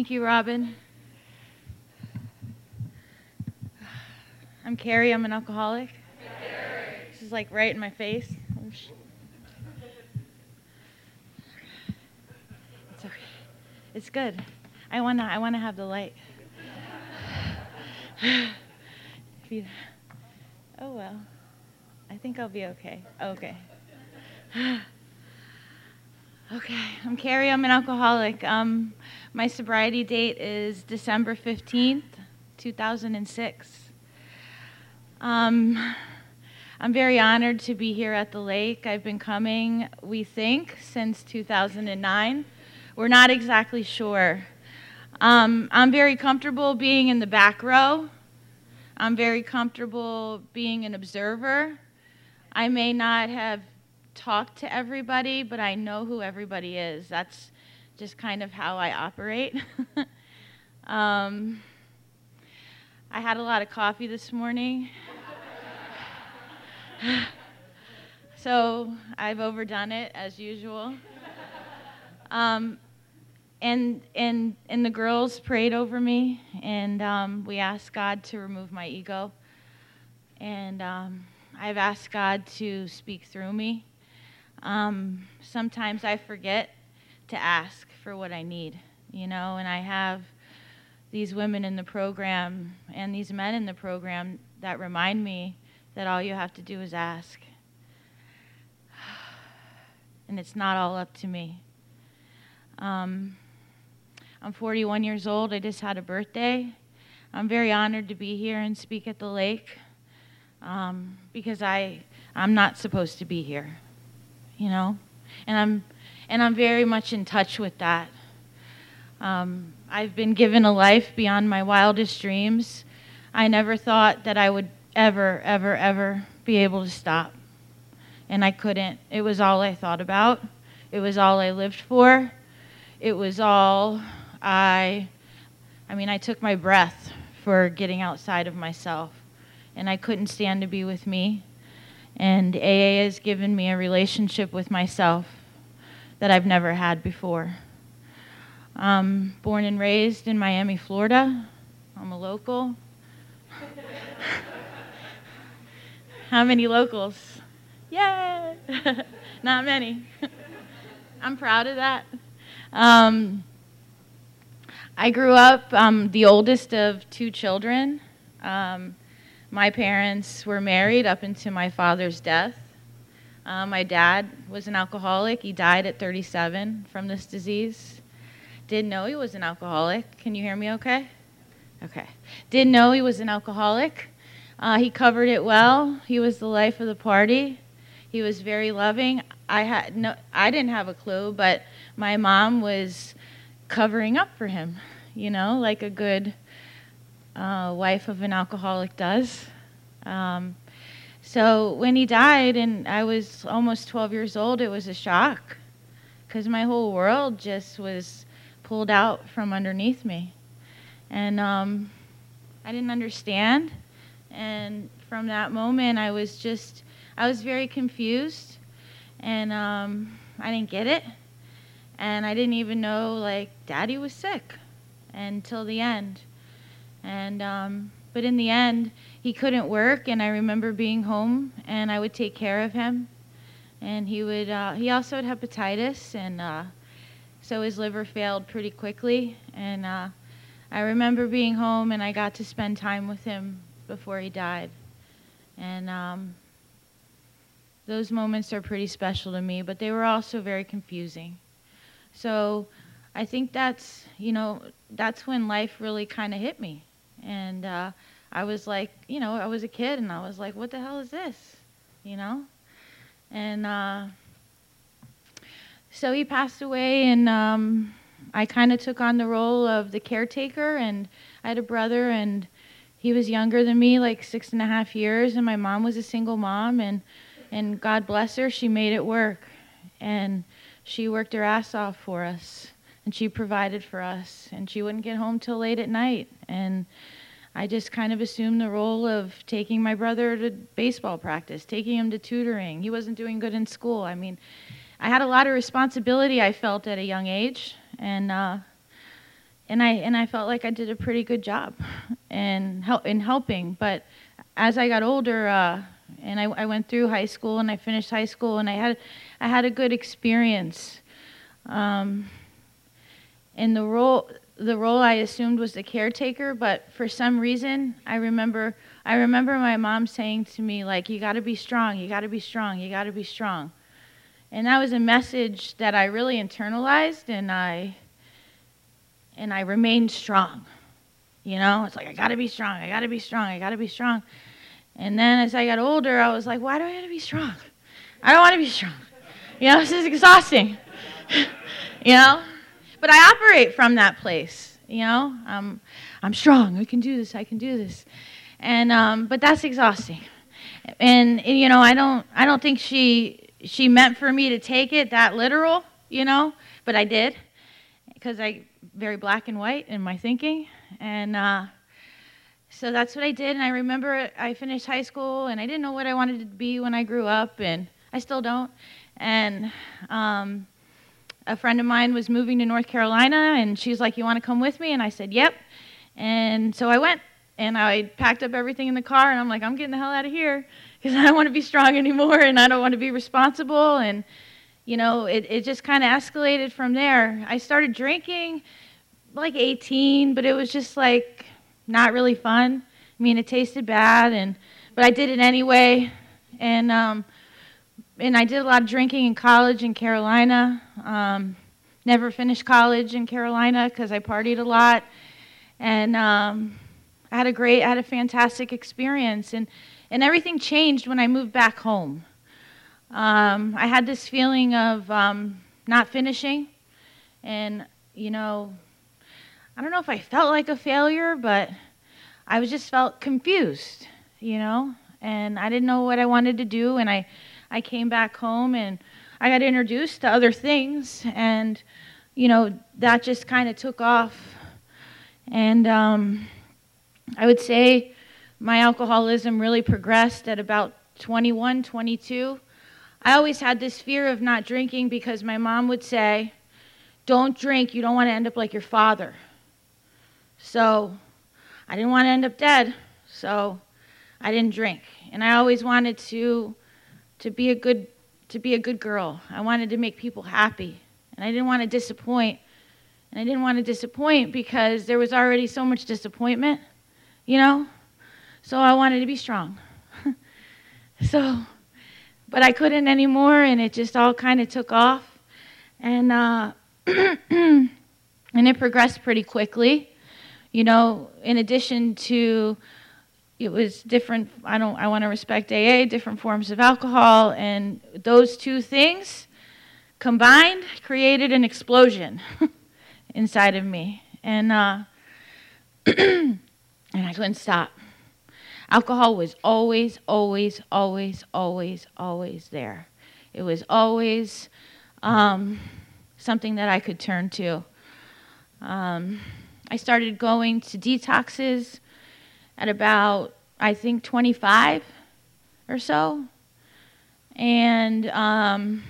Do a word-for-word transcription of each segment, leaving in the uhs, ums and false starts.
Thank you, Robin. I'm Carrie. I'm an alcoholic. This is like right in my face. It's okay. It's good. I wanna. I wanna have the light. Oh well. I think I'll be okay. Okay. Okay. I'm Carrie. I'm an alcoholic. Um, my sobriety date is December fifteenth, two thousand six. Um, I'm very honored to be here at the lake. I've been coming, we think, since two thousand nine. We're not exactly sure. Um, I'm very comfortable being in the back row. I'm very comfortable being an observer. I may not have talked to everybody, but I know who everybody is. That's just kind of how I operate. um, I had a lot of coffee this morning. So I've overdone it as usual. Um, and and and the girls prayed over me, and um, we asked God to remove my ego. And um, I've asked God to speak through me. Um, sometimes I forget to ask for what I need, you know, and I have these women in the program and these men in the program that remind me that all you have to do is ask. And it's not all up to me. Um, I'm forty-one years old. I just had a birthday. I'm very honored to be here and speak at the lake um, because I, I'm not supposed to be here, you know? And I'm, and I'm very much in touch with that. Um, I've been given a life beyond my wildest dreams. I never thought that I would ever, ever, ever be able to stop. And I couldn't. It was all I thought about. It was all I lived for. It was all I, I mean, I took my breath for getting outside of myself. And I couldn't stand to be with me. And A A has given me a relationship with myself that I've never had before. Um, born and raised in Miami, Florida. I'm a local. How many locals? Yay! Not many. I'm proud of that. Um, I grew up um, the oldest of two children. Um, my parents were married up until my father's death. Uh, my dad was an alcoholic. He died at thirty-seven from this disease. Didn't know he was an alcoholic. Can you hear me okay? Okay. Didn't know he was an alcoholic. Uh, he covered it well. He was the life of the party. He was very loving. I had no, I didn't have a clue, but my mom was covering up for him, you know, like a good uh, wife of an alcoholic does. Um, so when he died, and I was almost twelve years old, it was a shock because my whole world just was pulled out from underneath me. And um, I didn't understand. And from that moment, I was just, I was very confused. And um, I didn't get it. And I didn't even know, like, Daddy was sick until the end. And, um, but in the end, he couldn't work. And I remember being home, and I would take care of him. And he would, uh, he also had hepatitis, and uh, so his liver failed pretty quickly. And uh, I remember being home, and I got to spend time with him before he died. And um, those moments are pretty special to me, but they were also very confusing. So I think that's, you know, that's when life really kind of hit me. And uh, I was like, you know, I was a kid, and I was like, what the hell is this, you know? And uh, so he passed away, and um, I kind of took on the role of the caretaker, and I had a brother, and he was younger than me, like six and a half years, and my mom was a single mom, and, and God bless her, she made it work. And she worked her ass off for us, and she provided for us, and she wouldn't get home till late at night. And I just kind of assumed the role of taking my brother to baseball practice, taking him to tutoring. He wasn't doing good in school. I mean, I had a lot of responsibility, I felt, at a young age, and uh, and I and I felt like I did a pretty good job in help in helping. But as I got older, uh, and I, I went through high school and I finished high school, and I had I had a good experience. Um, and the role the role I assumed was the caretaker, but for some reason I remember I remember my mom saying to me, like, you got to be strong, you got to be strong, you got to be strong. And that was a message that I really internalized, and I and I remained strong. You know, it's like, I got to be strong, I got to be strong, I got to be strong. And then as I got older, I was like, why do I have to be strong? I don't want to be strong. You know, this is exhausting. You know? But I operate from that place, you know? Um, I'm strong, I can do this, I can do this. And um, but that's exhausting. And, and you know, I don't I don't think she she meant for me to take it that literal, you know, but I did, because I very black and white in my thinking. And uh, so that's what I did. And I remember I finished high school, and I didn't know what I wanted to be when I grew up, and I still don't. And um, a friend of mine was moving to North Carolina, and she's like, you want to come with me? And I said, yep. And so I went, and I packed up everything in the car, and I'm like, I'm getting the hell out of here, because I don't want to be strong anymore, and I don't want to be responsible. And, you know, it, it just kind of escalated from there. I started drinking like eighteen, but it was just like not really fun. I mean, it tasted bad, and but I did it anyway. And um, and I did a lot of drinking in college in Carolina. Um, never finished college in Carolina because I partied a lot. And um, I had a great, I had a fantastic experience. And, and everything changed when I moved back home. Um, I had this feeling of um, not finishing. And, you know, I don't know if I felt like a failure, but I was just felt confused, you know. And I didn't know what I wanted to do. And I, I came back home, and I got introduced to other things. And, you know, that just kind of took off. And um, I would say my alcoholism really progressed at about twenty-one, twenty-two. I always had this fear of not drinking because my mom would say, don't drink, you don't want to end up like your father. So I didn't want to end up dead, so I didn't drink. And I always wanted to to be a good to be a good girl. I wanted to make people happy, and I didn't want to disappoint. And I didn't want to disappoint because there was already so much disappointment, you know? So I wanted to be strong. so, but I couldn't anymore, and it just all kind of took off. And uh, and it progressed pretty quickly. You know, in addition to, it was different, I don't, I want to respect A A, different forms of alcohol, and those two things combined created an explosion inside of me, and uh, and I couldn't stop. Alcohol was always, always, always, always, always there. It was always um, something that I could turn to. Um, I started going to detoxes at about, I think, twenty-five or so, and um,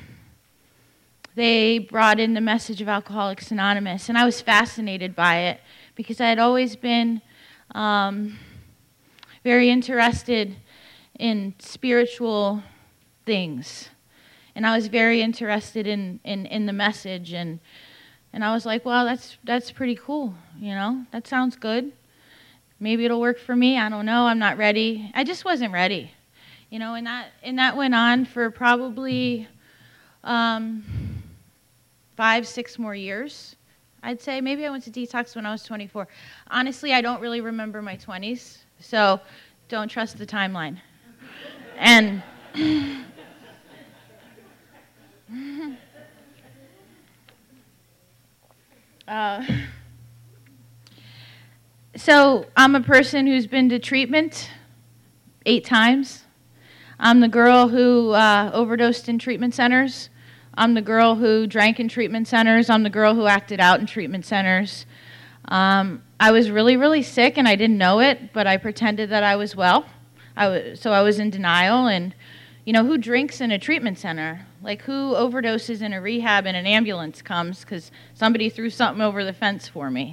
they brought in the message of Alcoholics Anonymous, and I was fascinated by it because I had always been um, very interested in spiritual things, and I was very interested in, in, in the message, and and I was like, well, that's that's pretty cool, you know, that sounds good. Maybe it'll work for me. I don't know. I'm not ready. I just wasn't ready, you know, and that and that went on for probably Um, five, six more years, I'd say. Maybe I went to detox when I was twenty-four. Honestly, I don't really remember my twenties, so don't trust the timeline. And uh, so I'm a person who's been to treatment eight times. I'm the girl who uh, overdosed in treatment centers. I'm the girl who drank in treatment centers. I'm the girl who acted out in treatment centers. Um, I was really, really sick, and I didn't know it, but I pretended that I was well. I was, so I was in denial. And, you know, who drinks in a treatment center? Like, who overdoses in a rehab and an ambulance comes because somebody threw something over the fence for me?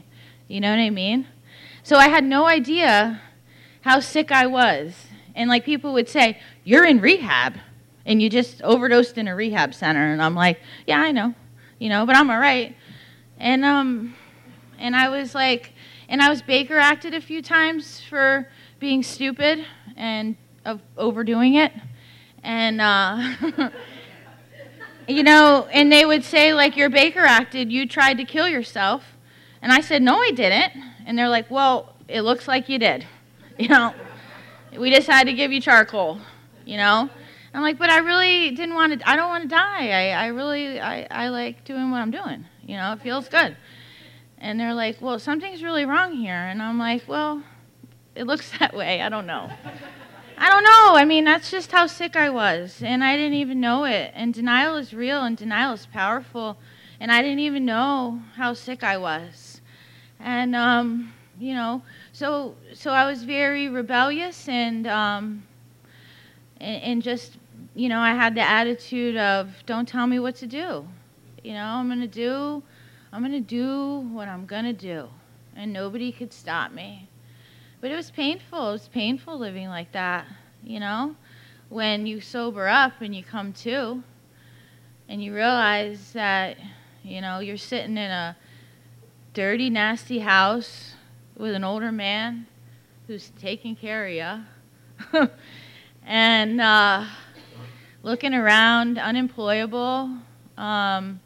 You know what I mean? So I had no idea how sick I was. And like people would say, you're in rehab and you just overdosed in a rehab center. And I'm like, yeah, I know, you know, but I'm all right. And um, and I was like, and I was Baker acted a few times for being stupid and of overdoing it. And, uh, you know, and they would say, like, you're Baker acted, you tried to kill yourself. And I said, no, I didn't. And they're like, well, it looks like you did. You know, we just had to give you charcoal, you know. I'm like, but I really didn't want to, I don't want to die. I, I really, I, I like doing what I'm doing. You know, it feels good. And they're like, well, something's really wrong here. And I'm like, well, it looks that way. I don't know. I don't know. I mean, that's just how sick I was. And I didn't even know it. And denial is real and denial is powerful. And I didn't even know how sick I was. And, um, you know, so so I was very rebellious and, um, and, and just, you know, I had the attitude of, don't tell me what to do. You know, I'm going to do, I'm going to do what I'm going to do. And nobody could stop me. But it was painful. It was painful living like that, you know, when you sober up and you come to and you realize that, you know, you're sitting in a dirty, nasty house with an older man who's taking care of you and uh, looking around, unemployable, um,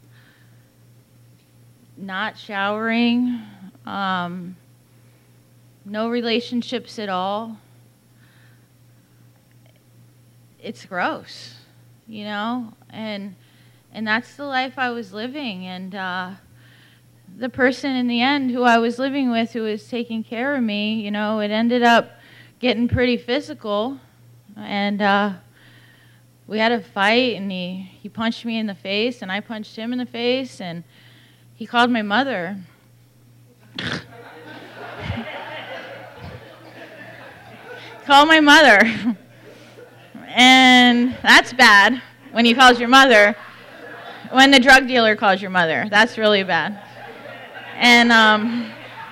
not showering, um, no relationships at all. It's gross, you know, and and that's the life I was living. And uh, the person in the end who I was living with, who was taking care of me, you know, it ended up getting pretty physical, and uh, we had a fight, and he, he punched me in the face, and I punched him in the face, and he called my mother. Call my mother. And that's bad when he calls your mother. When the drug dealer calls your mother, that's really bad. And um,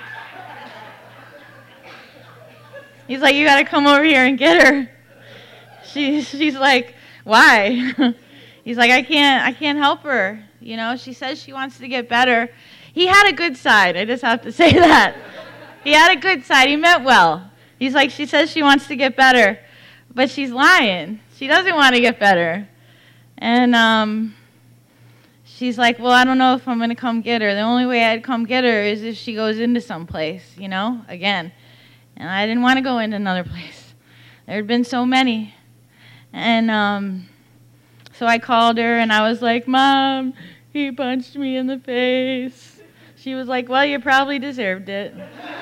he's like, you got to come over here and get her. She, she's like, why? He's like, I can't, I can't help her. You know, she says she wants to get better. He had a good side. I just have to say that. He had a good side. He meant well. He's like, she says she wants to get better, but she's lying. She doesn't want to get better. And um, she's like, well, I don't know if I'm going to come get her. The only way I'd come get her is if she goes into some place, you know, again. And I didn't want to go into another place. There had been so many. And um, so I called her, and I was like, Mom, he punched me in the face. She was like, well, you probably deserved it.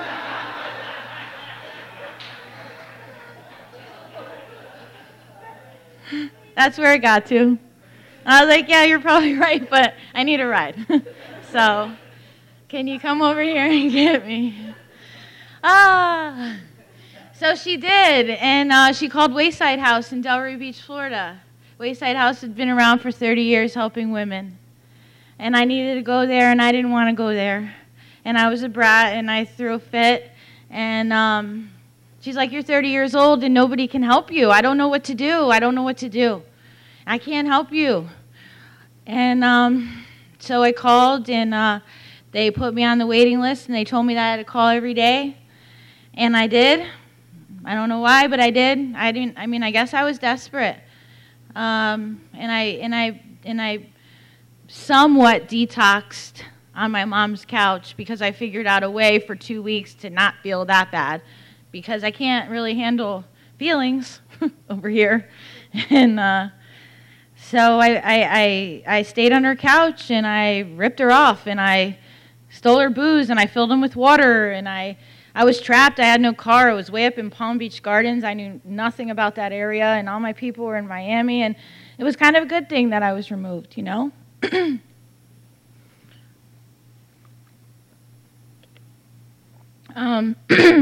That's where it got to. I was like, yeah, you're probably right, but I need a ride. So, can you come over here and get me? Ah. So she did, and uh, she called Wayside House in Delray Beach, Florida. Wayside House had been around for thirty years helping women. And I needed to go there, and I didn't want to go there. And I was a brat, and I threw a fit, and um, she's like, you're thirty years old, and nobody can help you. I don't know what to do. I don't know what to do. I can't help you. And um, so I called, and uh, they put me on the waiting list, and they told me that I had to call every day. And I did. I don't know why, but I did. I didn't. I mean, I guess I was desperate. Um, and I and I and I somewhat detoxed on my mom's couch because I figured out a way for two weeks to not feel that bad, because I can't really handle feelings over here. And uh, so I, I, I, I stayed on her couch, and I ripped her off, and I stole her booze, and I filled them with water, and I, I was trapped. I had no car. I was way up in Palm Beach Gardens. I knew nothing about that area, and all my people were in Miami, and it was kind of a good thing that I was removed, you know? um,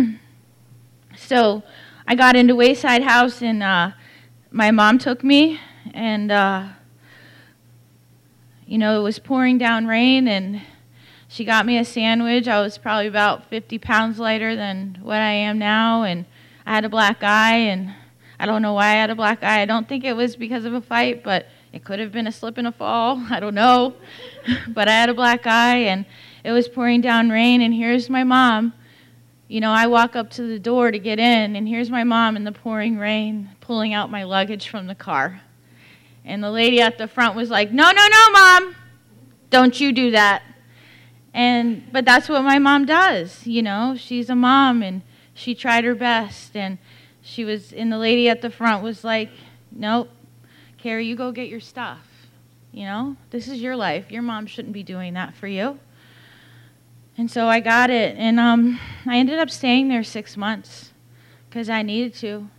so I got into Wayside House, and uh, my mom took me, and, uh, you know, it was pouring down rain, and She got me a sandwich. I was probably about fifty pounds lighter than what I am now, and I had a black eye, and I don't know why I had a black eye. I don't think it was because of a fight, but it could have been a slip and a fall. I don't know. But I had a black eye, and it was pouring down rain, and here's my mom. You know, I walk up to the door to get in, and here's my mom in the pouring rain pulling out my luggage from the car. And the lady at the front was like, no, no, no, Mom. Don't you do that. And but that's what my mom does, you know. She's a mom, and she tried her best. And she was, and the lady at the front was like, nope, Carrie, you go get your stuff. You know, this is your life. Your mom shouldn't be doing that for you. And so I got it, and um, I ended up staying there six months because I needed to.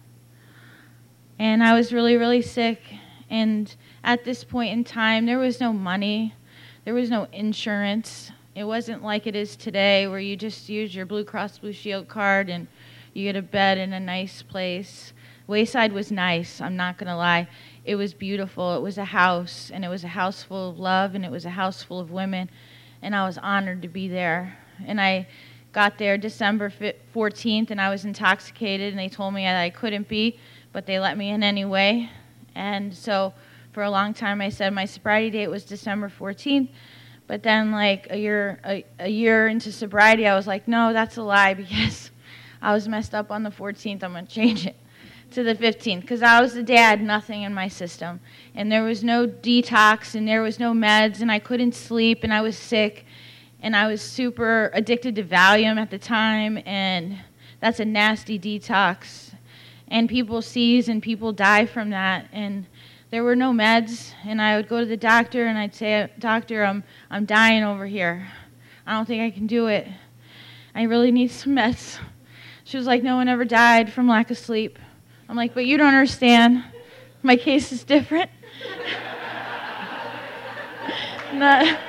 And I was really, really sick. And at this point in time, there was no money. There was no insurance. It wasn't like it is today where you just use your Blue Cross Blue Shield card and you get a bed in a nice place. Wayside was nice, I'm not going to lie. It was beautiful. It was a house, and it was a house full of love, and it was a house full of women, and I was honored to be there. And I got there December fourteenth, and I was intoxicated, and they told me that I couldn't be, but they let me in anyway. And so for a long time I said my sobriety date was December fourteenth. But then, like, a year a, a year into sobriety, I was like, no, that's a lie, because I was messed up on the fourteenth. I'm going to change it to the fifteenth, because I was the day I had nothing in my system. And there was no detox, and there was no meds, and I couldn't sleep, and I was sick, and I was super addicted to Valium at the time, and that's a nasty detox. And people seize, and people die from that, and there were no meds, and I would go to the doctor, and I'd say, doctor, I'm I'm dying over here. I don't think I can do it. I really need some meds. She was like, no one ever died from lack of sleep. I'm like, but you don't understand. My case is different. Not,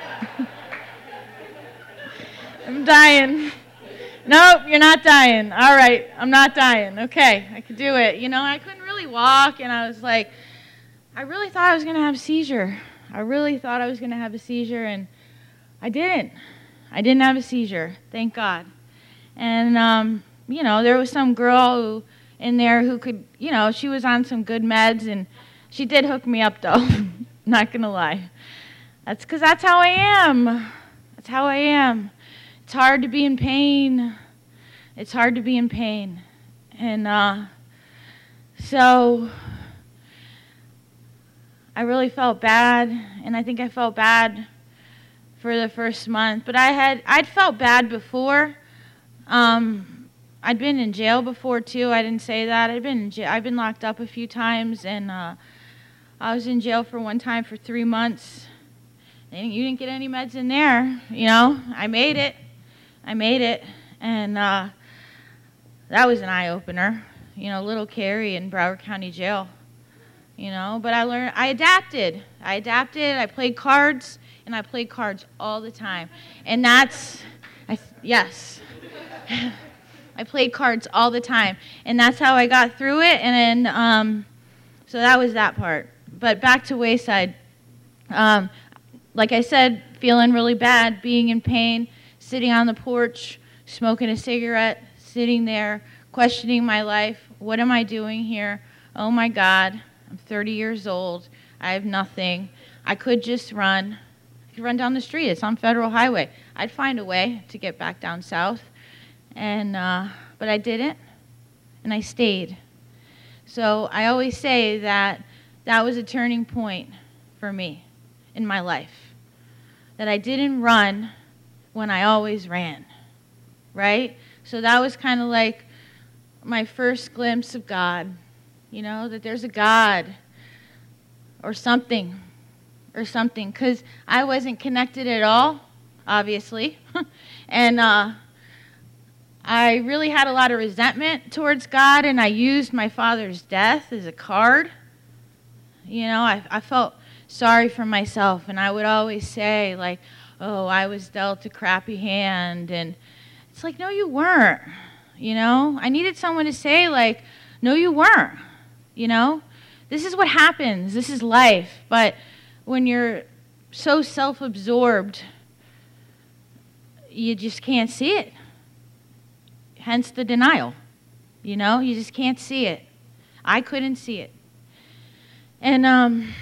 I'm dying. Nope, you're not dying. All right, I'm not dying. Okay, I could do it. You know, I couldn't really walk, and I was like, I really thought I was going to have a seizure. I really thought I was going to have a seizure, and I didn't. I didn't have a seizure, thank God. And, um, you know, there was some girl who in there who could, you know, she was on some good meds, and she did hook me up, though. Not going to lie. That's because that's how I am. That's how I am. It's hard to be in pain. It's hard to be in pain. And uh, so I really felt bad, and I think I felt bad for the first month. But I had I'd felt bad before. Um, I'd been in jail before too. I didn't say that. I'd been in jail. I've been locked up a few times, and uh, I was in jail for one time for three months. And you didn't get any meds in there, you know. I made it. I made it, and uh, that was an eye opener. You know, little Carrie in Broward County Jail. You know, but I learned, I adapted. I adapted, I played cards, and I played cards all the time. And that's, I, yes. I played cards all the time. And that's how I got through it, and then, um, so that was that part. But back to Wayside. Um, like I said, feeling really bad, being in pain, sitting on the porch, smoking a cigarette, sitting there, questioning my life. What am I doing here? Oh my God. I'm thirty years old. I have nothing. I could just run. I could run down the street. It's on Federal Highway. I'd find a way to get back down south. And uh, but I didn't, and I stayed. So I always say that that was a turning point for me in my life. That I didn't run when I always ran, right? So that was kind of like my first glimpse of God. You know, that there's a God or something, or something, because I wasn't connected at all, obviously, and uh, I really had a lot of resentment towards God, and I used my father's death as a card. You know, I, I felt sorry for myself, and I would always say, like, oh, I was dealt a crappy hand, and it's like, no, you weren't, you know? I needed someone to say, like, no, you weren't. You know, this is what happens. This is life. But when you're so self-absorbed, you just can't see it. Hence the denial. You know, you just can't see it. I couldn't see it. And um,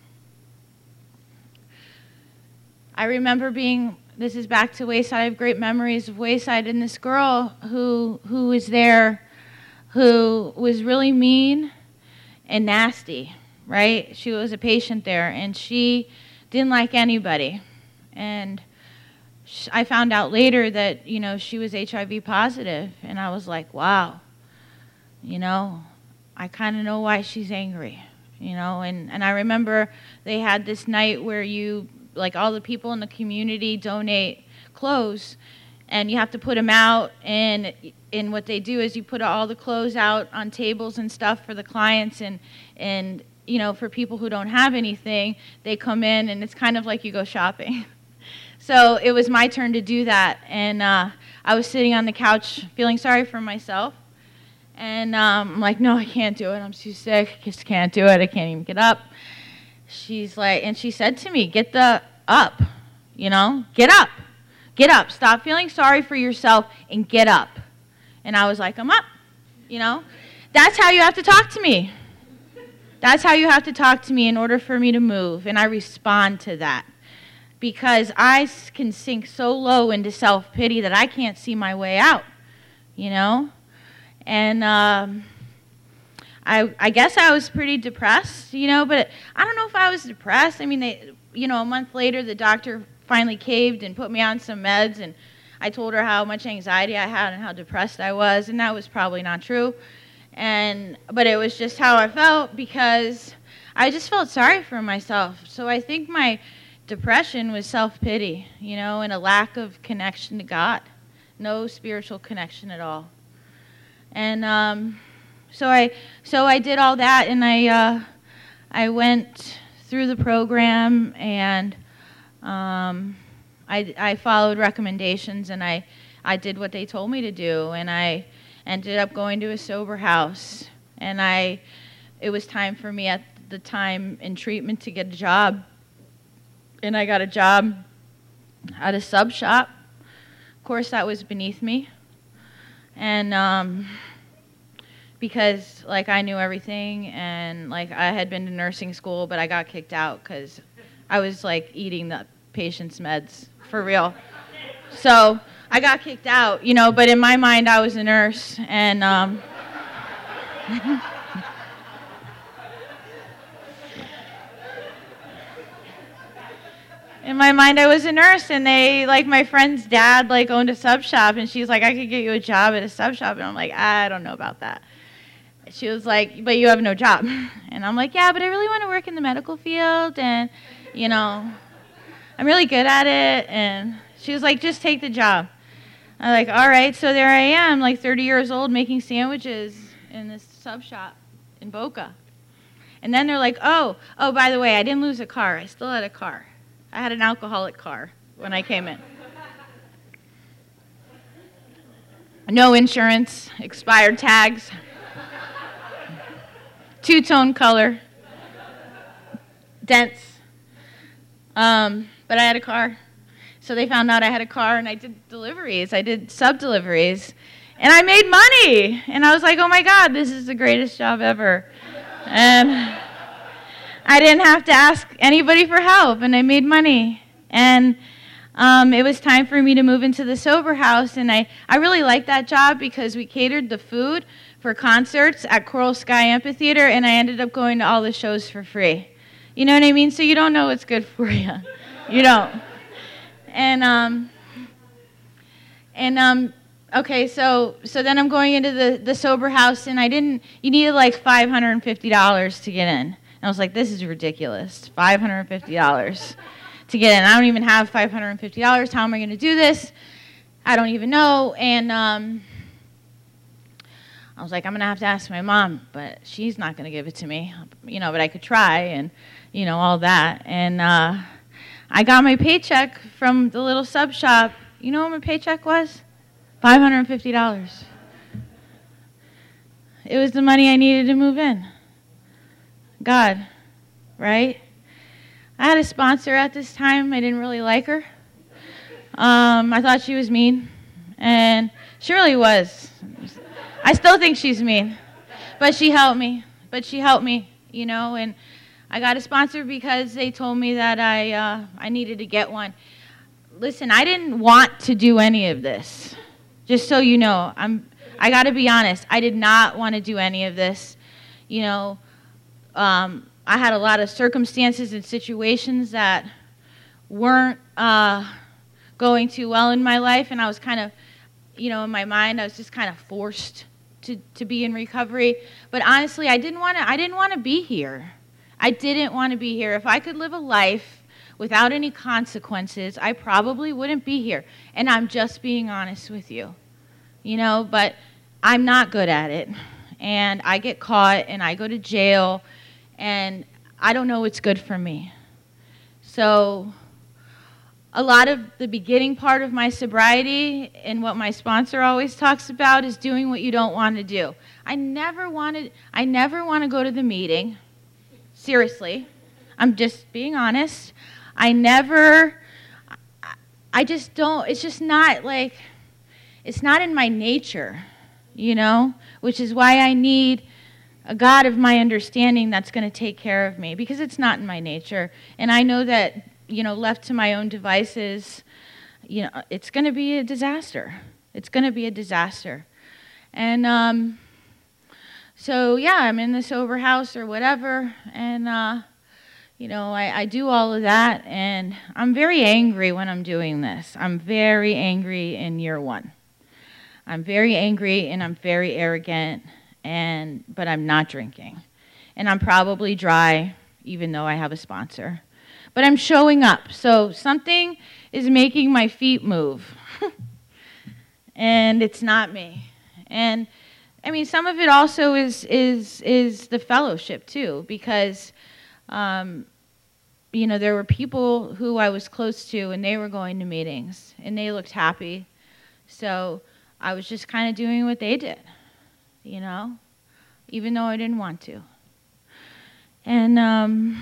I remember being, this is back to Wayside. I have great memories of Wayside, and this girl who who was there who was really mean and nasty, right? She was a patient there, and she didn't like anybody. And sh- I found out later that, you know, she was H I V positive, and I was like, wow, you know, I kind of know why she's angry, you know. And, and I remember they had this night where you, like all the people in the community donate clothes, and you have to put them out, and and what they do is you put all the clothes out on tables and stuff for the clients, and and you know, for people who don't have anything, they come in, and it's kind of like you go shopping. So it was my turn to do that, and uh, I was sitting on the couch feeling sorry for myself, and um, I'm like, no, I can't do it. I'm too sick. I just can't do it. I can't even get up. She's like, and she said to me, get the up, you know, get up, get up. Stop feeling sorry for yourself and get up. And I was like, I'm up, you know. That's how you have to talk to me. That's how you have to talk to me in order for me to move. And I respond to that. Because I can sink so low into self-pity that I can't see my way out, you know. And um, I, I guess I was pretty depressed, you know, but I don't know if I was depressed. I mean, they, you know, a month later, the doctor finally caved and put me on some meds, and I told her how much anxiety I had and how depressed I was, and that was probably not true. And but it was just how I felt, because I just felt sorry for myself. So I think my depression was self-pity, you know, and a lack of connection to God, no spiritual connection at all. And um, so I so I did all that, and I uh, I went through the program, and um, I I followed recommendations, and I I did what they told me to do, and I ended up going to a sober house, and I it was time for me at the time in treatment to get a job, and I got a job at a sub shop. Of course, that was beneath me. And um, because, like, I knew everything, and, like, I had been to nursing school, but I got kicked out because I was, like, eating the patient's meds for real. So I got kicked out, you know, but in my mind, I was a nurse, and um, in my mind, I was a nurse, and they, like, my friend's dad, like, owned a sub shop, and she's like, I could get you a job at a sub shop, and I'm like, I don't know about that. She was like, but you have no job. And I'm like, yeah, but I really want to work in the medical field, and, you know, I'm really good at it. And she was like, just take the job. I'm like, all right. So there I am, like thirty years old, making sandwiches in this sub shop in Boca. And then they're like, oh, oh, by the way, I didn't lose a car. I still had a car. I had an alcoholic car when I came in. No insurance, expired tags, two-tone color, dents. Um, but I had a car. So they found out I had a car, and I did deliveries. I did sub-deliveries. And I made money. And I was like, oh, my God, this is the greatest job ever. And I didn't have to ask anybody for help, and I made money. And um, it was time for me to move into the sober house, and I, I really liked that job because we catered the food for concerts at Coral Sky Amphitheater, and I ended up going to all the shows for free. You know what I mean? So you don't know what's good for you. You don't. And um, and um, okay, so so then I'm going into the, the sober house, and I didn't. You needed like five hundred fifty dollars to get in. And I was like, this is ridiculous. five hundred fifty dollars to get in. I don't even have five hundred fifty dollars. How am I going to do this? I don't even know. And um, I was like, I'm going to have to ask my mom, but she's not going to give it to me. You know, but I could try, and, you know, all that. And uh, I got my paycheck from the little sub shop. You know what my paycheck was? five hundred fifty dollars. It was the money I needed to move in. God, right? I had a sponsor at this time. I didn't really like her. Um, I thought she was mean, and she really was. I still think she's mean, but she helped me. But she helped me, you know, and I got a sponsor because they told me that I uh, I needed to get one. Listen, I didn't want to do any of this. Just so you know, I'm I got to be honest. I did not want to do any of this. You know, um, I had a lot of circumstances and situations that weren't uh, going too well in my life, and I was kind of, you know, in my mind, I was just kind of forced to, to be in recovery. But honestly, I didn't want to. I didn't want to be here. I didn't want to be here. If I could live a life without any consequences, I probably wouldn't be here. And I'm just being honest with you, you know. But I'm not good at it, and I get caught, and I go to jail, and I don't know what's good for me. So a lot of the beginning part of my sobriety and what my sponsor always talks about is doing what you don't want to do. I never wanted, I never want to go to the meeting. Seriously. I'm just being honest. I never, I just don't, it's just not like, it's not in my nature, you know, which is why I need a God of my understanding that's going to take care of me, because it's not in my nature. And I know that, you know, left to my own devices, you know, it's going to be a disaster. It's going to be a disaster. And um, so, yeah, I'm in the sober house or whatever, and, uh, you know, I, I do all of that, and I'm very angry when I'm doing this. I'm very angry in year one. I'm very angry, and I'm very arrogant, and but I'm not drinking. And I'm probably dry, even though I have a sponsor. But I'm showing up. So something is making my feet move. And it's not me. And I mean, some of it also is is is the fellowship too, because um, you know, there were people who I was close to, and they were going to meetings, and they looked happy. So I was just kind of doing what they did, you know, even though I didn't want to. And um,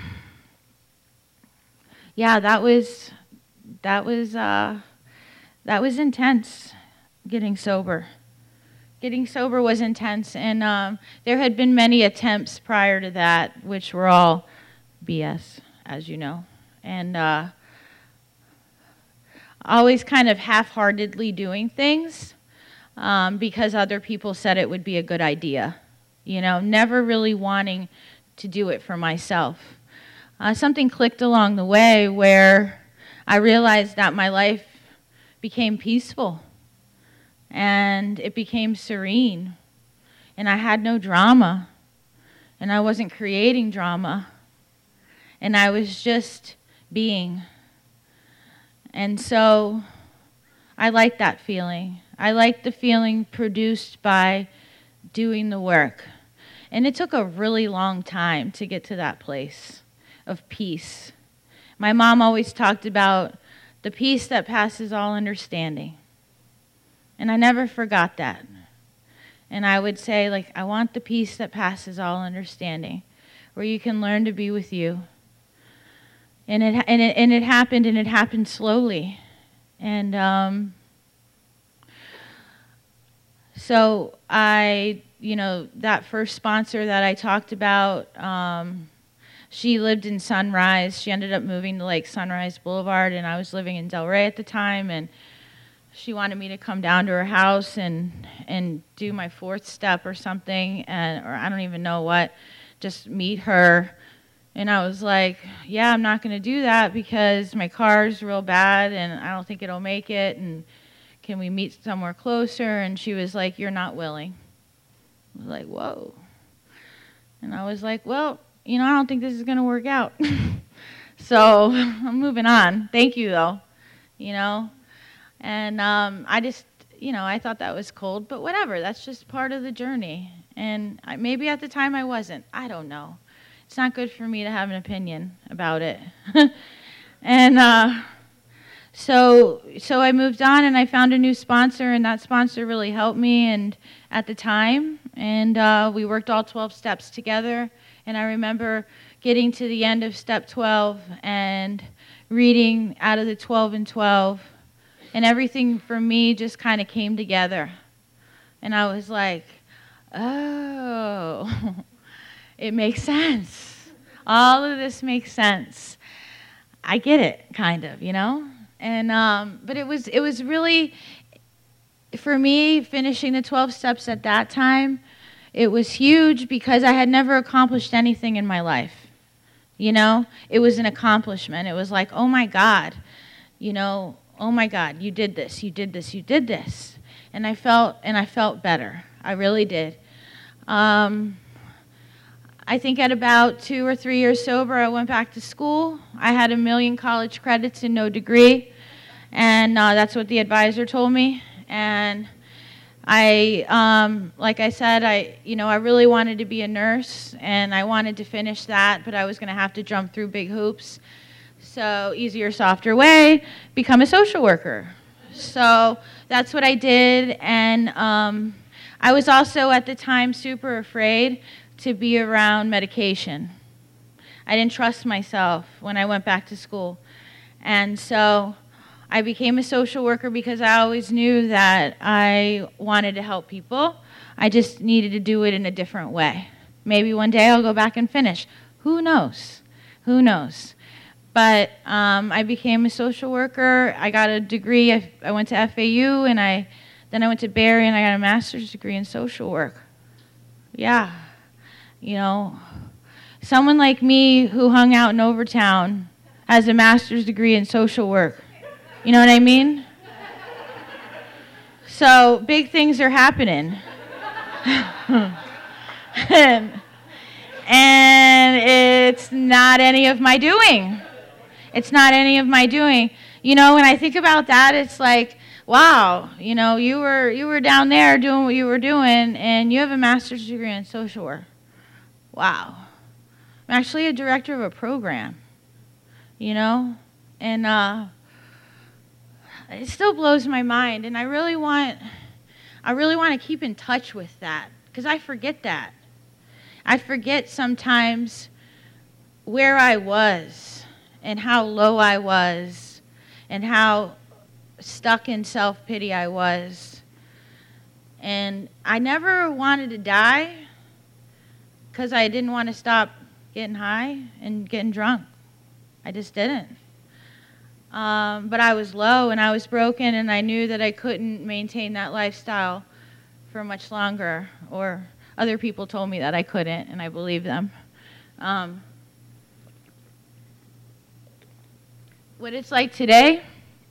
yeah, that was that was uh, that was intense. Getting sober, getting sober was intense, and um, there had been many attempts prior to that, which were all B S, as you know, and uh, always kind of half-heartedly doing things um, because other people said it would be a good idea, you know, never really wanting to do it for myself. Uh, something clicked along the way where I realized that my life became peaceful. And it became serene. And I had no drama. And I wasn't creating drama. And I was just being. And so I like that feeling. I like the feeling produced by doing the work. And it took a really long time to get to that place of peace. My mom always talked about the peace that passes all understanding. And I never forgot that. And I would say, like, I want the peace that passes all understanding, where you can learn to be with you. And it and it and it happened, and it happened slowly. And um, so I, you know, that first sponsor that I talked about, um, she lived in Sunrise. She ended up moving to like Sunrise Boulevard, and I was living in Delray at the time, and she wanted me to come down to her house and and do my fourth step or something, and or I don't even know what, just meet her. And I was like, yeah, I'm not going to do that because my car's real bad, and I don't think it'll make it, and can we meet somewhere closer? And she was like, you're not willing. I was like, whoa. And I was like, well, you know, I don't think this is going to work out. So I'm moving on. Thank you, though, you know. And um, I just, you know, I thought that was cold, but whatever. That's just part of the journey. And I, maybe at the time I wasn't. I don't know. It's not good for me to have an opinion about it. and uh, so so I moved on, and I found a new sponsor, and that sponsor really helped me and at the time. And uh, we worked all twelve steps together. And I remember getting to the end of step twelve and reading out of the twelve and twelve, and everything for me just kind of came together. And I was like, oh, it makes sense. All of this makes sense. I get it, kind of, you know? And um, but it was it was really, for me, finishing the twelve steps at that time, it was huge because I had never accomplished anything in my life. You know? It was an accomplishment. It was like, oh my God, you know, oh my God, you did this, you did this, you did this. And I felt and I felt better. I really did. Um, I think at about two or three years sober, I went back to school. I had a million college credits and no degree, and uh, that's what the advisor told me. And I, um, like I said, I, you know, I really wanted to be a nurse, and I wanted to finish that, but I was going to have to jump through big hoops. So, easier, softer way, become a social worker. So that's what I did, and um, I was also at the time super afraid to be around medication. I didn't trust myself when I went back to school. And so I became a social worker because I always knew that I wanted to help people. I just needed to do it in a different way. Maybe one day I'll go back and finish. Who knows? Who knows? But um, I became a social worker. I got a degree. I, I went to F A U, and I then I went to Barry, and I got a master's degree in social work. Yeah. You know, someone like me who hung out in Overtown has a master's degree in social work. You know what I mean? So big things are happening. and, and it's not any of my doing. It's not any of my doing. You know, when I think about that, it's like, wow, you know, you were you were down there doing what you were doing, and you have a master's degree in social work. Wow. I'm actually a director of a program, you know, and uh, it still blows my mind, and I really want, I really want to keep in touch with that, because I forget that. I forget sometimes where I was, and how low I was, and how stuck in self-pity I was. And I never wanted to die, because I didn't want to stop getting high and getting drunk. I just didn't. Um, but I was low and I was broken, and I knew that I couldn't maintain that lifestyle for much longer. Or other people told me that I couldn't, and I believed them. Um, what it's like today,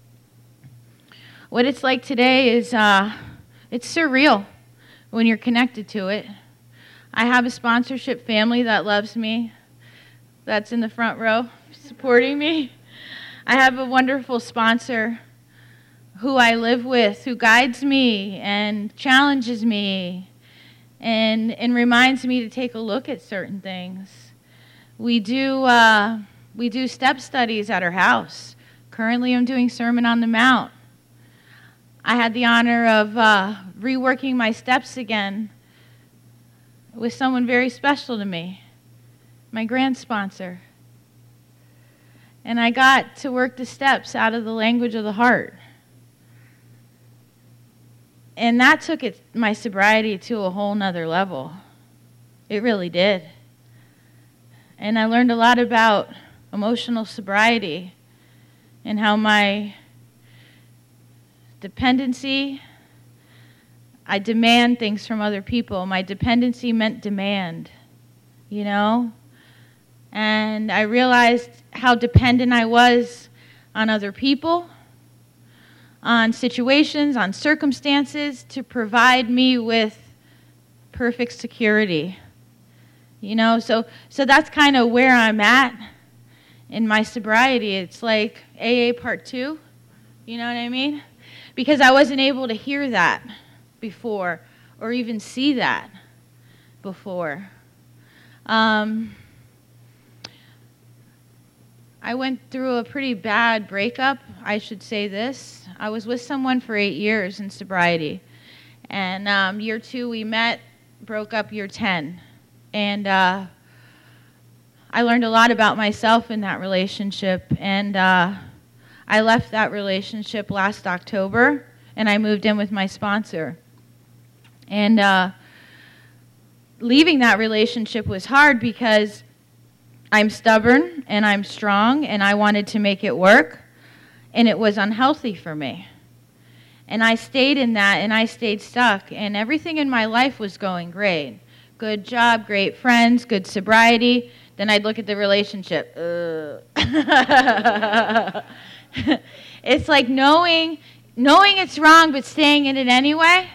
what it's like today is uh, it's surreal when you're connected to it. I have a sponsorship family that loves me, that's in the front row supporting me. I have a wonderful sponsor who I live with, who guides me and challenges me and, and reminds me to take a look at certain things. We do, uh, we do step studies at our house. Currently, I'm doing Sermon on the Mount. I had the honor of uh, reworking my steps again with someone very special to me, my grand sponsor. And I got to work the steps out of the language of the heart. And that took it, my sobriety to a whole nother level. It really did. And I learned a lot about emotional sobriety and how my dependency, I demand things from other people. My dependency meant demand, you know? And I realized how dependent I was on other people, on situations, on circumstances to provide me with perfect security. You know, so so that's kind of where I'm at in my sobriety. It's like A A part two, you know what I mean? Because I wasn't able to hear that before or even see that before. Um, I went through a pretty bad breakup, I should say this. I was with someone for eight years in sobriety. And um, year two we met, broke up year ten. And uh, I learned a lot about myself in that relationship. And uh, I left that relationship last October, and I moved in with my sponsor. And uh, leaving that relationship was hard because I'm stubborn, and I'm strong, and I wanted to make it work, and it was unhealthy for me. And I stayed in that, and I stayed stuck, and everything in my life was going great. Good job, great friends, good sobriety. Then I'd look at the relationship. Ugh. It's like knowing knowing it's wrong but staying in it anyway.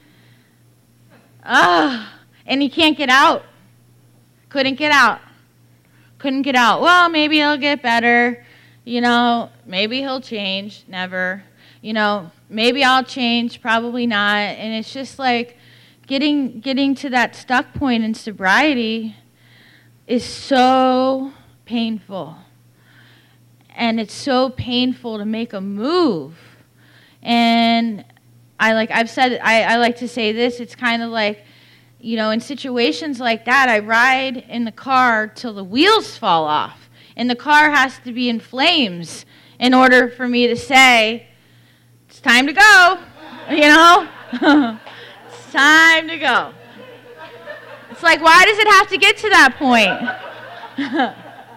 Ah, and you can't get out. Couldn't get out. Couldn't get out. Well, maybe he'll get better. You know, maybe he'll change. Never. You know, maybe I'll change. Probably not. And it's just like getting getting to that stuck point in sobriety is so painful. And it's so painful to make a move. And I like I've said I, I like to say this, it's kind of like, you know, in situations like that, I ride in the car till the wheels fall off. And the car has to be in flames in order for me to say, it's time to go, you know? It's time to go. It's like, why does it have to get to that point?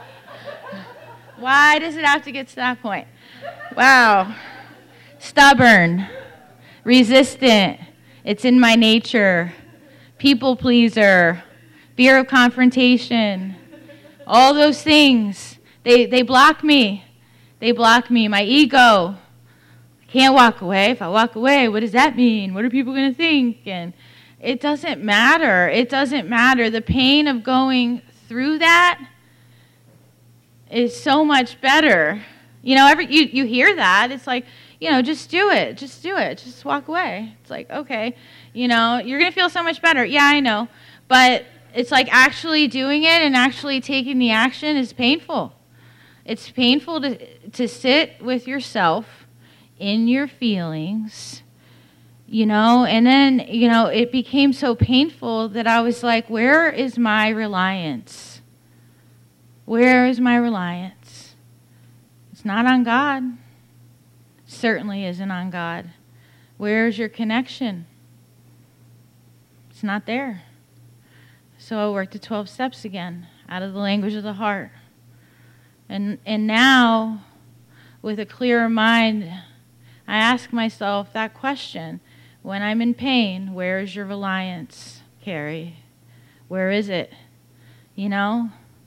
Why does it have to get to that point? Wow. Stubborn, resistant, it's in my nature, people pleaser, fear of confrontation, all those things, they, they block me. They block me. My ego. I can't walk away. If I walk away, what does that mean? What are people going to think? And it doesn't matter. It doesn't matter. The pain of going through that is so much better. You know, every you, you hear that. It's like, you know, just do it. Just do it. Just walk away. It's like, okay, you know, you're going to feel so much better. Yeah, I know. But it's like actually doing it and actually taking the action is painful. It's painful to to sit with yourself in your feelings, you know, and then, you know, it became so painful that I was like, where is my reliance? Where is my reliance? It's not on God. Certainly isn't on God. Where is your connection? It's not there. So I worked the twelve steps again, out of the language of the heart. And and now, with a clearer mind, I ask myself that question. When I'm in pain, where is your reliance, Carrie? Where is it? You know?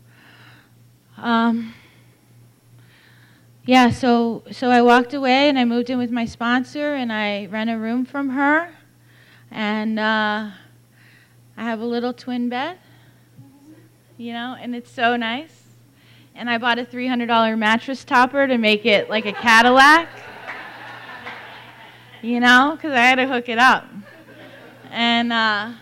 Um, yeah, so so I walked away and I moved in with my sponsor and I rent a room from her. And uh, I have a little twin bed, you know, and it's so nice. And I bought a three hundred dollars mattress topper to make it like a Cadillac, you know, because I had to hook it up. And uh,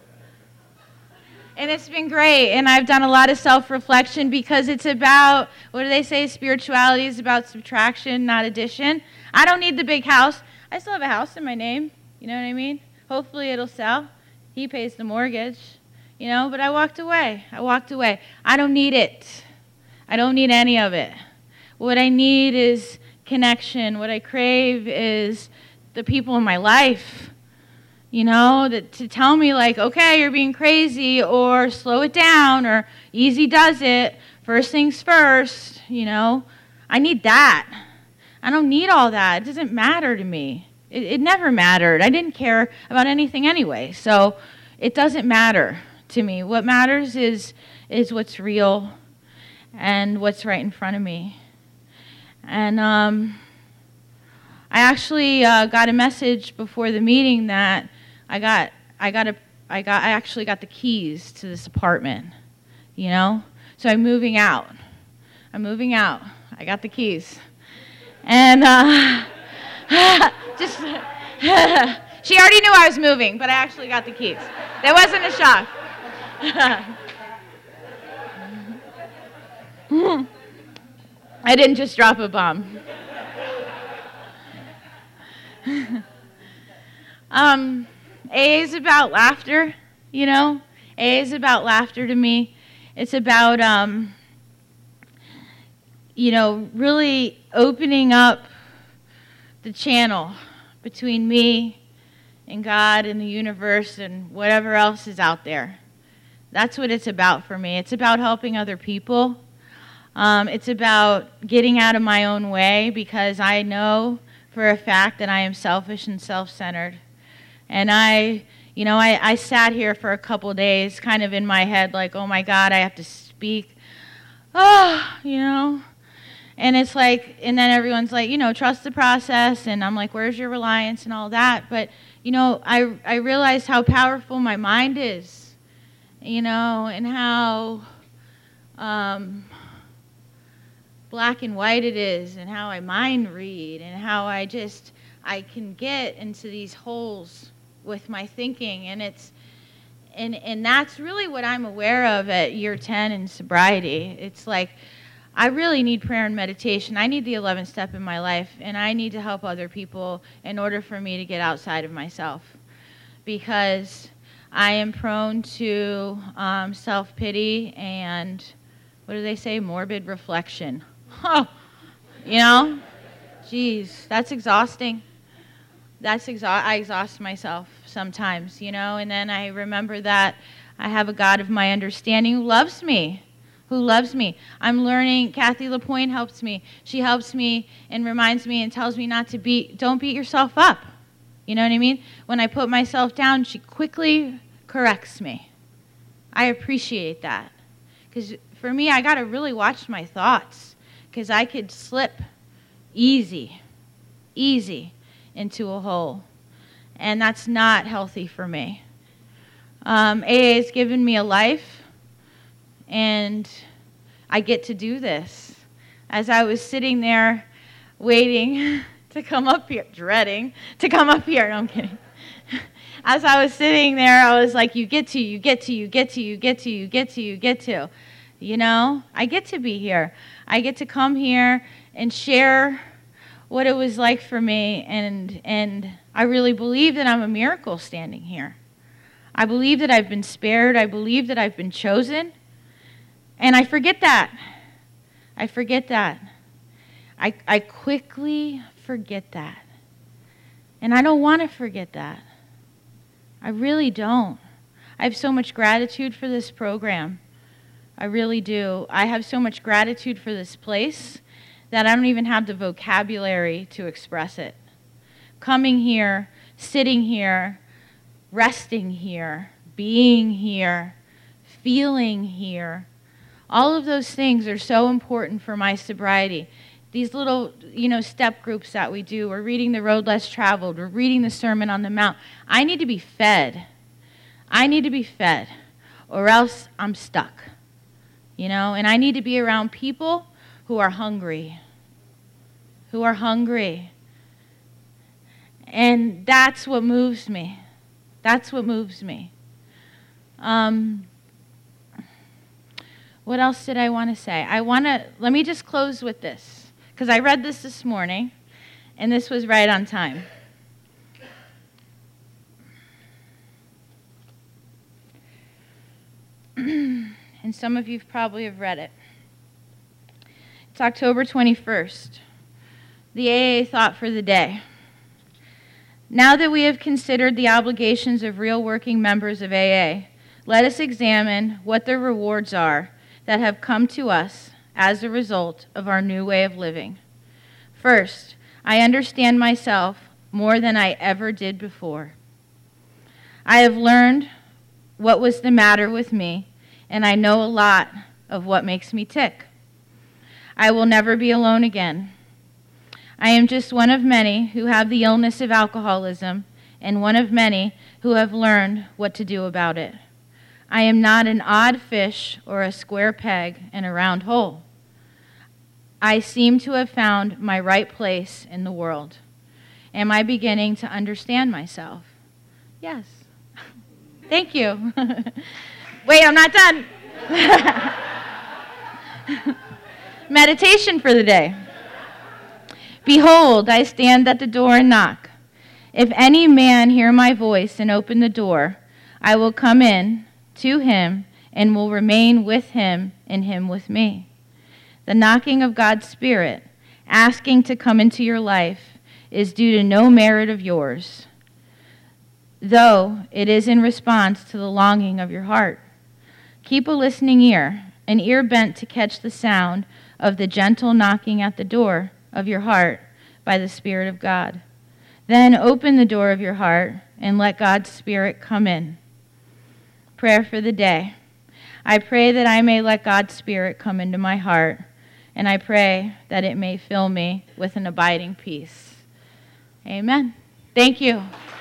and it's been great. And I've done a lot of self-reflection because it's about, what do they say, spirituality is about subtraction, not addition. I don't need the big house. I still have a house in my name, you know what I mean? Hopefully it'll sell. He pays the mortgage, you know, but I walked away. I walked away. I don't need it. I don't need any of it. What I need is connection. What I crave is the people in my life, you know, that to tell me like, okay, you're being crazy, or slow it down, or easy does it, first things first, you know. I need that. I don't need all that. It doesn't matter to me. It, it never mattered. I didn't care about anything anyway, so it doesn't matter to me. What matters is is what's real and what's right in front of me. And um, I actually uh, got a message before the meeting that I got, I got a, I got, I actually got the keys to this apartment, you know. So I'm moving out. I'm moving out. I got the keys, and uh, just she already knew I was moving, but I actually got the keys. That wasn't a shock. I didn't just drop a bomb. um, A A is about laughter, you know. A A is about laughter to me. It's about um, you know, really opening up the channel between me and God and the universe and whatever else is out there. That's what it's about for me. It's about helping other people. Um, it's about getting out of my own way, because I know for a fact that I am selfish and self-centered. And I, you know, I, I sat here for a couple days kind of in my head like, oh my God, I have to speak. Oh, you know. And it's like, and then everyone's like, you know, trust the process. And I'm like, where's your reliance and all that? But, you know, I, I realized how powerful my mind is, you know, and how um, black and white it is, and how I mind read, and how I just, I can get into these holes with my thinking. And it's, and, and that's really what I'm aware of at year ten in sobriety. It's like, I really need prayer and meditation. I need the eleventh step in my life, and I need to help other people in order for me to get outside of myself, because I am prone to um, self-pity and, what do they say, morbid reflection. Oh, you know, geez, that's exhausting. That's exa- I exhaust myself sometimes, you know, and then I remember that I have a God of my understanding who loves me. Who loves me. I'm learning, Kathy LaPointe helps me. She helps me and reminds me and tells me not to beat, don't beat yourself up. You know what I mean? When I put myself down, she quickly corrects me. I appreciate that. Because for me, I got to really watch my thoughts, because I could slip easy, easy into a hole. And that's not healthy for me. Um, A A has given me a life. And I get to do this. As I was sitting there waiting to come up here, dreading to come up here, no, I'm kidding. As I was sitting there, I was like, you get to, you get to, you get to, you get to, you get to, you get to. You know, I get to be here. I get to come here and share what it was like for me. And, and I really believe that I'm a miracle standing here. I believe that I've been spared. I believe that I've been chosen. And I forget that. I forget that. I, I quickly forget that. And I don't want to forget that. I really don't. I have so much gratitude for this program. I really do. I have so much gratitude for this place that I don't even have the vocabulary to express it. Coming here, sitting here, resting here, being here, feeling here, all of those things are so important for my sobriety. These little, you know, step groups that we do, we're reading The Road Less Traveled, we're reading the Sermon on the Mount. I need to be fed. I need to be fed, or else I'm stuck, you know, and I need to be around people who are hungry, who are hungry. And that's what moves me. That's what moves me. Um... What else did I want to say? I want to, let me just close with this, because I read this this morning, and this was right on time. And some of you probably have read it. It's October twenty-first. The A A thought for the day. Now that we have considered the obligations of real working members of A A, let us examine what their rewards are that have come to us as a result of our new way of living. First, I understand myself more than I ever did before. I have learned what was the matter with me, and I know a lot of what makes me tick. I will never be alone again. I am just one of many who have the illness of alcoholism, and one of many who have learned what to do about it. I am not an odd fish or a square peg in a round hole. I seem to have found my right place in the world. Am I beginning to understand myself? Yes. Thank you. Wait, I'm not done. Meditation for the day. Behold, I stand at the door and knock. If any man hear my voice and open the door, I will come in to him and will remain with him and him with me. The knocking of God's Spirit, asking to come into your life, is due to no merit of yours, though it is in response to the longing of your heart. Keep a listening ear, an ear bent to catch the sound of the gentle knocking at the door of your heart by the Spirit of God. Then open the door of your heart and let God's Spirit come in. Prayer for the day. I pray that I may let God's Spirit come into my heart, and I pray that it may fill me with an abiding peace. Amen. Thank you.